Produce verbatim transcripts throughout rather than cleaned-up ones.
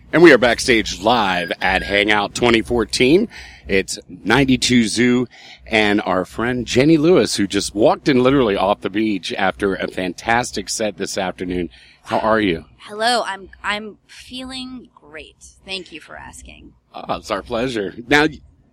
And we are backstage live at Hangout twenty fourteen. It's ninety-two Zoo and our friend Jenny Lewis, who just walked in literally off the beach after a fantastic set this afternoon. How are you? Hello, I'm I'm feeling great. Thank you for asking. Oh, it's our pleasure. Now,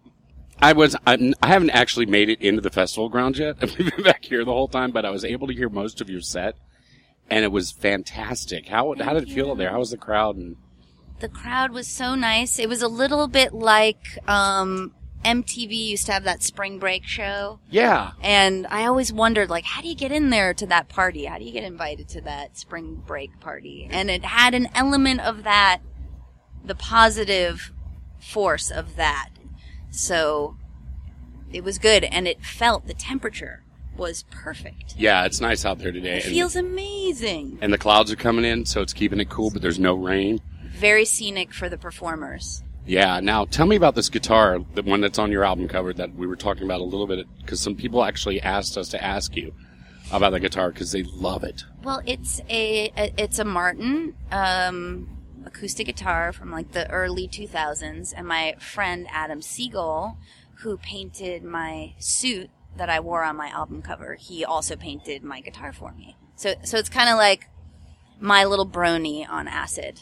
I was I'm, I haven't actually made it into the festival grounds yet. I've been back here the whole time, but I was able to hear most of your set, and it was fantastic. How Thank how did it you. feel out there? How was the crowd? And The crowd was so nice. It was a little bit like um, M T V used to have that spring break show. yeah, And I always wondered, like, how do you get in there to that party? How do you get invited to that spring break party? And it had an element of that, the positive force of that. So it was good. And it felt, the temperature was perfect. yeah, it's nice out there today. It and, feels amazing. and the clouds are coming in, so it's keeping it cool, but there's no rain. Very scenic for the performers. Yeah. Now, tell me about this guitar, the one that's on your album cover that we were talking about a little bit, because some people actually asked us to ask you about the guitar because they love it. Well, it's a, a it's a Martin um, acoustic guitar from like the early two thousands, and my friend Adam Siegel, who painted my suit that I wore on my album cover, he also painted my guitar for me. So so it's kind of like My Little Brony on acid.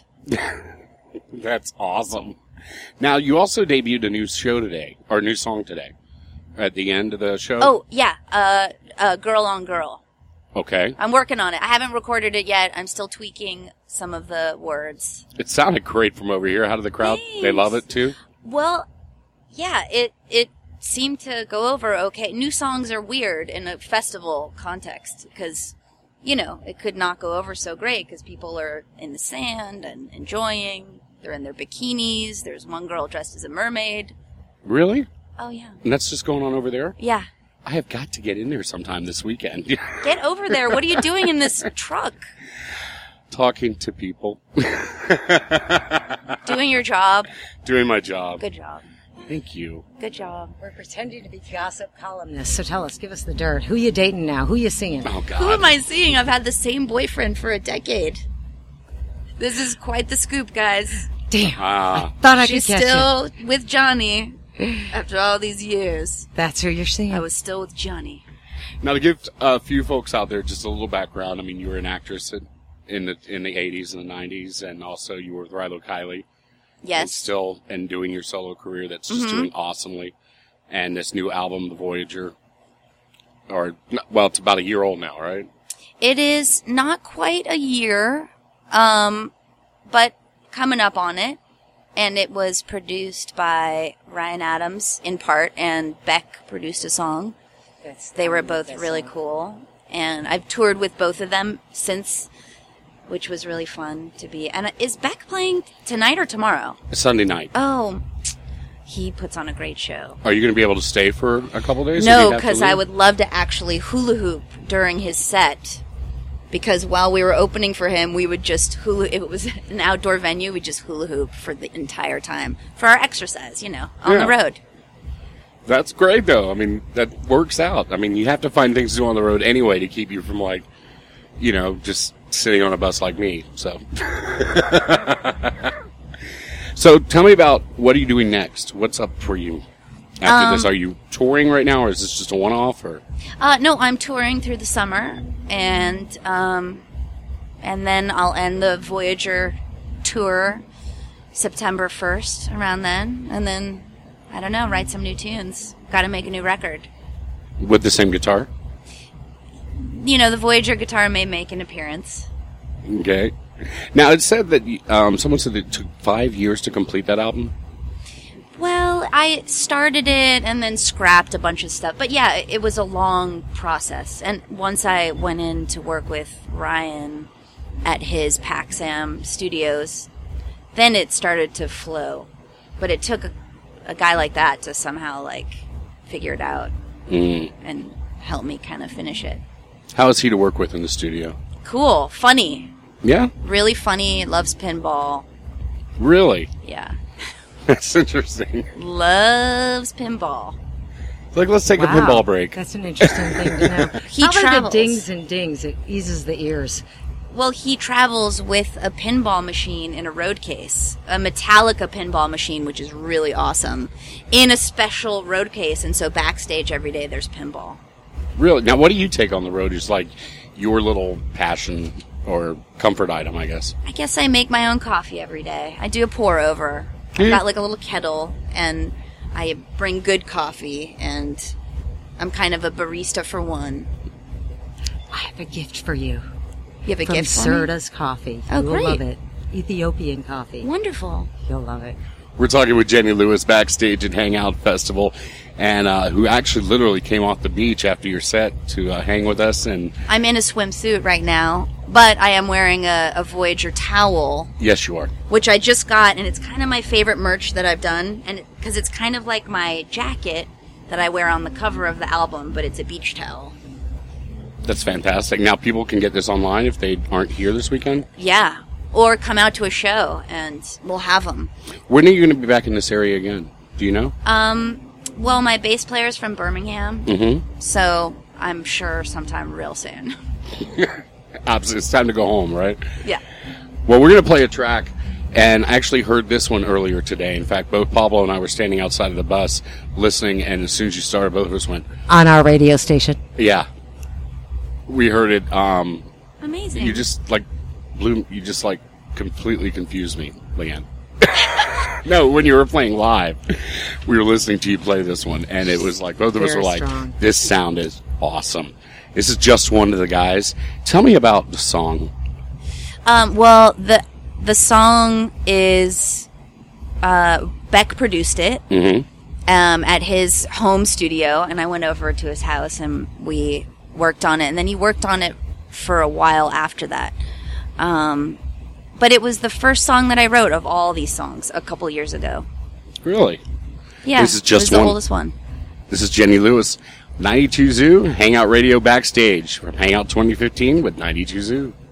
That's awesome. Now, you also debuted a new show today, or a new song today, at the end of the show. Oh yeah, uh, uh, Girl on Girl. Okay. I'm working on it. I haven't recorded it yet. I'm still tweaking some of the words. It sounded great from over here. How did the crowd? Thanks. They love it too? Well, yeah, it it seemed to go over okay. New songs are weird in a festival context because, you know, it could not go over so great because people are in the sand and enjoying. They're in their bikinis. There's one girl dressed as a mermaid. Really? Oh, yeah. And that's just going on over there? Yeah. I have got to get in there sometime this weekend. Get over there. What are you doing in this truck? Talking to people. Doing your job. Doing my job. Good job. Thank you. Good job. We're pretending to be gossip columnists, so tell us, give us the dirt. Who you dating now? Who you seeing? Oh, God. Who am I seeing? I've had the same boyfriend for a decade. This is quite the scoop, guys. Damn. Ah. Thought I She's could catch still with Johnny after all these years. you. That's who you're seeing. I was still with Johnny. Now, to give a few folks out there just a little background, I mean, you were an actress in, in the in the eighties and the nineties, and also you were with Rilo Kiley. And Yes. still, and doing your solo career that's just Mm-hmm. doing awesomely. And this new album, The Voyager, or, well, it's about a year old now, right? It is not quite a year, um, but coming up on it. And it was produced by Ryan Adams in part, and Beck produced a song. That's- They were both really cool. And I've toured with both of them since, which was really fun to be. And is Beck playing tonight or tomorrow? Sunday night. Oh, he puts on a great show. Are you going to be able to stay for a couple days? No, Or do you have to because I leave? would love to actually hula hoop during his set. Because while we were opening for him, we would just hula. If it was an outdoor venue, we'd just hula hoop for the entire time for our exercise. You know, on Yeah. the road. That's great, though. I mean, that works out. I mean, you have to find things to do on the road anyway to keep you from, like, you know, just sitting on a bus like me. So, so tell me about what are you doing next? What's up for you after Um, this? Are you touring right now, or is this just a one-off? Or Uh, no, I'm touring through the summer, and um, and then I'll end the Voyager tour September first, around then, and then I don't know, write some new tunes. Got to make a new record. with the same guitar? You know, the Voyager guitar may make an appearance. Okay. Now it said that um, someone said that it took five years to complete that album. Well, I started it and then scrapped a bunch of stuff. But yeah, it was a long process. And once I went in to work with Ryan at his Paxam Studios, then it started to flow. But it took a, a guy like that to somehow, like, figure it out Mm. and help me kind of finish it. How is he to work with in the studio? Cool. Funny. Yeah, Really funny. Loves pinball. really. Yeah. That's interesting. Loves pinball. Like, let's take a Wow. pinball break. That's an interesting thing to know. He How about travels. the dings and dings? It eases the ears. Well, he travels with a pinball machine in a road case, a Metallica pinball machine, which is really awesome, in a special road case. And so backstage every day there's pinball. Really? Now, what do you take on the road? Is like your little passion or comfort item, I guess. I guess I make my own coffee every day. I do a pour over. I've Yeah. got like a little kettle, and I bring good coffee, and I'm kind of a barista for one. I have a gift for you. You have a From gift for me? Serta's Coffee. Oh, You'll great. love it. Ethiopian coffee. Wonderful. You'll love it. We're talking with Jenny Lewis backstage at Hangout Festival, and uh, who actually literally came off the beach after your set to uh, hang with us. And I'm in a swimsuit right now, but I am wearing a, a Voyager towel, yes, you are. which I just got, and it's kind of my favorite merch that I've done, and because it's kind of like my jacket that I wear on the cover of the album, but it's a beach towel. That's fantastic. Now, people can get this online if they aren't here this weekend. Yeah, or come out to a show, and we'll have them. When are you going to be back in this area again? Do you know? Um, well, my bass player's from Birmingham, Mm-hmm. so I'm sure sometime real soon. Absolutely. It's time to go home, right? Yeah. Well, we're going to play a track, and I actually heard this one earlier today. In fact, both Pablo and I were standing outside of the bus listening, and as soon as you started, both of us went, On our radio station. yeah. We heard it. Um, Amazing. you just, like, blew, you just, like, completely confused me, Leanne. No, when you were playing live, we were listening to you play this one, and it was like, both of us Very were like, strong. this sound is awesome. This is just one of the guys. Tell me about the song. Um, well, the the song is uh, Beck produced it Mm-hmm. um, at his home studio, and I went over to his house and we worked on it. And then he worked on it for a while after that. Um, but it was the first song that I wrote of all these songs a couple years ago. Really? Yeah, This is just it was the one. oldest one. This is Jenny Lewis, ninety-two Zoo, Hangout Radio Backstage from Hangout twenty fifteen with ninety-two Zoo.